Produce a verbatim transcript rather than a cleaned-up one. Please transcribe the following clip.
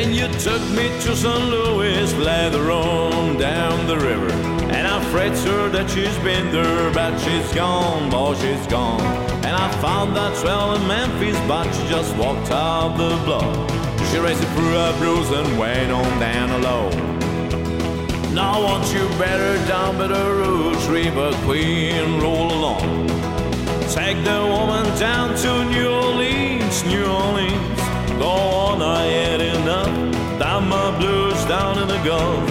Then you took me to Saint Louis, later on down the river. And I fret, sir, that she's been there, but she's gone, boy, she's gone. And I found that swell in Memphis, but she just walked out the block. She raced it through her blues and went on down low. Now won't you better down by the Rouge River, Queen, roll along. Take the woman down to New Orleans, New Orleans. Go on, I had enough. Down my blues, down in the Gulf.